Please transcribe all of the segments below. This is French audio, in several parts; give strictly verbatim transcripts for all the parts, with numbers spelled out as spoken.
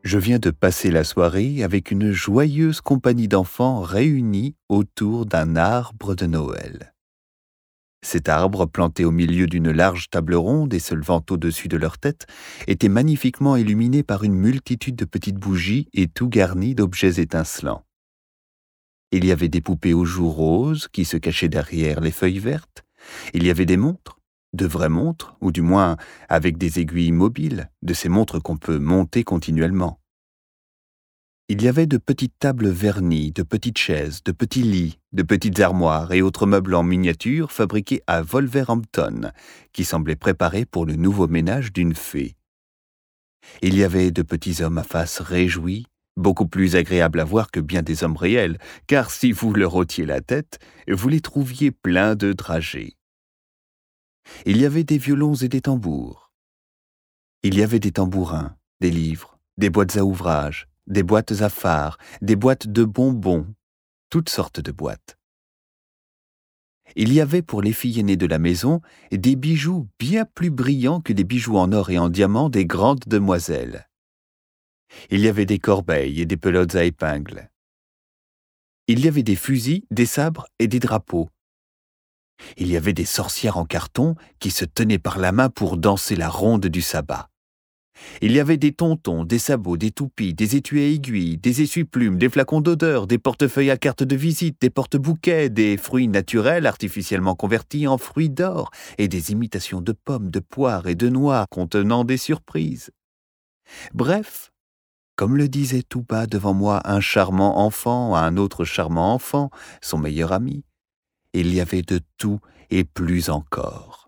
Je viens de passer la soirée avec une joyeuse compagnie d'enfants réunis autour d'un arbre de Noël. Cet arbre, planté au milieu d'une large table ronde et se levant au-dessus de leur tête, était magnifiquement illuminé par une multitude de petites bougies et tout garni d'objets étincelants. Il y avait des poupées aux joues roses qui se cachaient derrière les feuilles vertes. Il y avait des montres, de vraies montres, ou du moins avec des aiguilles mobiles, de ces montres qu'on peut monter continuellement. Il y avait de petites tables vernies, de petites chaises, de petits lits, de petites armoires et autres meubles en miniature fabriqués à Wolverhampton, qui semblaient préparés pour le nouveau ménage d'une fée. Il y avait de petits hommes à face réjouis, beaucoup plus agréables à voir que bien des hommes réels, car si vous leur ôtiez la tête, vous les trouviez pleins de dragées. Il y avait des violons et des tambours. Il y avait des tambourins, des livres, des boîtes à ouvrage, des boîtes à fards, des boîtes de bonbons, toutes sortes de boîtes. Il y avait pour les filles aînées de la maison des bijoux bien plus brillants que des bijoux en or et en diamant des grandes demoiselles. Il y avait des corbeilles et des pelotes à épingles. Il y avait des fusils, des sabres et des drapeaux. Il y avait des sorcières en carton qui se tenaient par la main pour danser la ronde du sabbat. Il y avait des tontons, des sabots, des toupies, des étuis à aiguilles, des essuie-plumes, des flacons d'odeur, des portefeuilles à cartes de visite, des porte-bouquets, des fruits naturels artificiellement convertis en fruits d'or et des imitations de pommes, de poires et de noix contenant des surprises. Bref, comme le disait tout bas devant moi un charmant enfant à un autre charmant enfant, son meilleur ami, il y avait de tout et plus encore.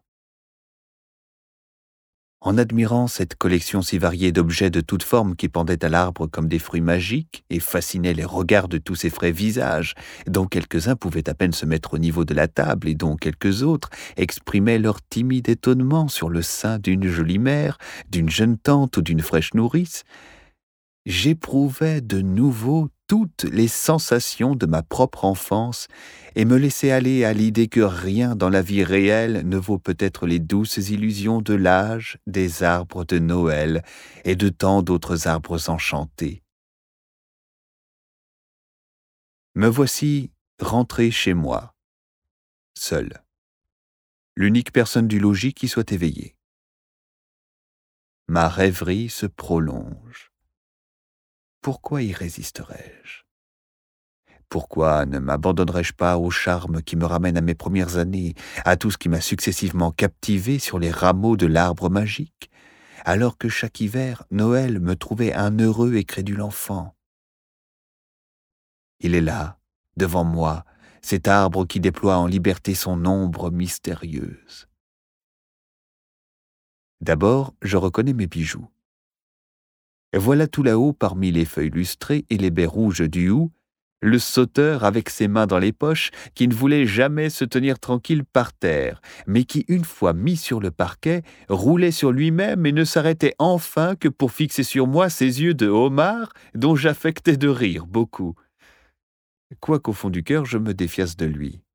En admirant cette collection si variée d'objets de toutes formes qui pendaient à l'arbre comme des fruits magiques et fascinaient les regards de tous ces frais visages, dont quelques-uns pouvaient à peine se mettre au niveau de la table et dont quelques autres exprimaient leur timide étonnement sur le sein d'une jolie mère, d'une jeune tante ou d'une fraîche nourrice, j'éprouvais de nouveau toutes les sensations de ma propre enfance et me laissais aller à l'idée que rien dans la vie réelle ne vaut peut-être les douces illusions de l'âge, des arbres de Noël et de tant d'autres arbres enchantés. Me voici rentré chez moi, seul, l'unique personne du logis qui soit éveillée. Ma rêverie se prolonge. Pourquoi y résisterais-je ? Pourquoi ne m'abandonnerais-je pas au charme qui me ramène à mes premières années, à tout ce qui m'a successivement captivé sur les rameaux de l'arbre magique, alors que chaque hiver, Noël me trouvait un heureux et crédule enfant ? Il est là, devant moi, cet arbre qui déploie en liberté son ombre mystérieuse. D'abord, je reconnais mes bijoux. Voilà tout là-haut, parmi les feuilles lustrées et les baies rouges du hou, le sauteur avec ses mains dans les poches, qui ne voulait jamais se tenir tranquille par terre, mais qui, une fois mis sur le parquet, roulait sur lui-même et ne s'arrêtait enfin que pour fixer sur moi ses yeux de homard, dont j'affectais de rire beaucoup. Quoiqu'au fond du cœur, je me défiasse de lui.